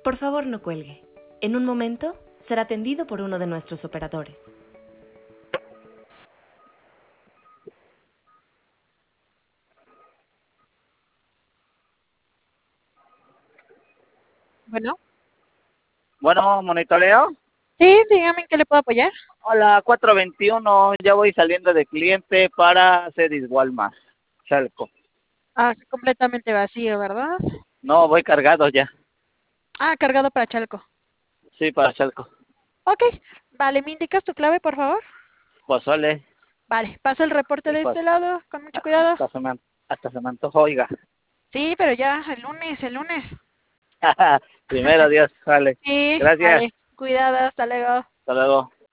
Por favor, no cuelgue. En un momento será atendido por uno de nuestros operadores. Bueno, Bueno, monitoreo. sí, dígame en qué le puedo apoyar. Hola, 421. Ya voy saliendo de cliente para Cedis Walmart, Chalco. Ah, completamente vacío, ¿verdad? No, voy cargado ya. Ah, cargado para Chalco. Sí, para Chalco. Ok, vale, ¿me indicas tu clave, por favor? Pozole. Vale, paso el reporte Y de pues, este lado, con mucho cuidado. hasta se me antojó, oiga. Sí, pero ya, el lunes. Primero Dios, vale. Sí, Gracias. vale, cuidado, hasta luego. Hasta luego.